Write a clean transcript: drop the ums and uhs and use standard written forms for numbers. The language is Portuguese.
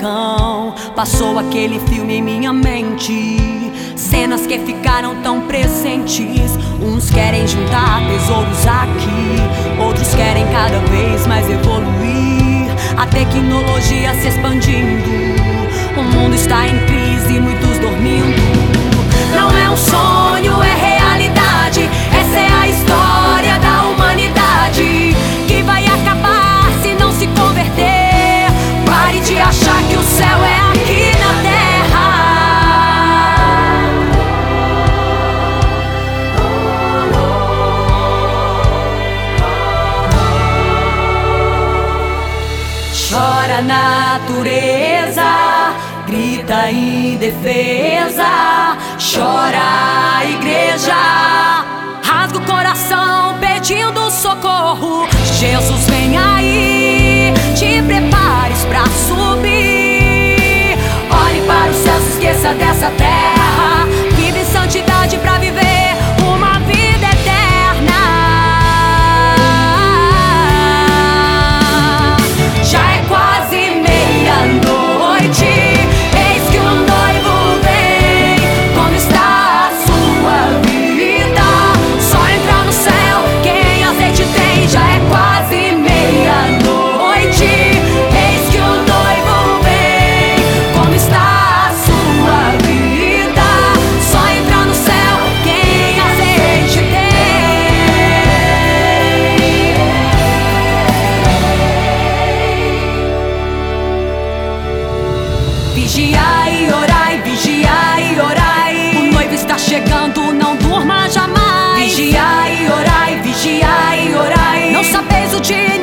furacão. Passou aquele filme em minha mente, cenas que ficaram tão presentes. Uns querem juntar tesouros aqui, outros querem cada vez mais evoluir. A tecnologia se expandindo, o mundo está em crise, muitos dormindo. Não é um sonho, é realidade. Essa é a história da humanidade, que vai acabar se não se converter. Pare de achar que o céu é aqui na terra. Chora a natureza, grita em defesa. Chora a igreja, rasga o coração pedindo socorro. Jesus vem aí, te prepares pra subir. Olhe para os céus, esqueça dessa terra. Vive em santidade pra viver uma vida eterna. Já é quase meia-noite, eis que o noivo vem. Como está a sua vida? Só entra no céu quem azeite tem. Já é quase meia-noite, eis que o noivo vem. Como está a sua vida? Só entra no céu quem azeite tem. Vigiai e orai, vigiai e orai. O noivo está chegando, não durma jamais. Vigiai e orai, vigiai e orai. Não sabeis o dia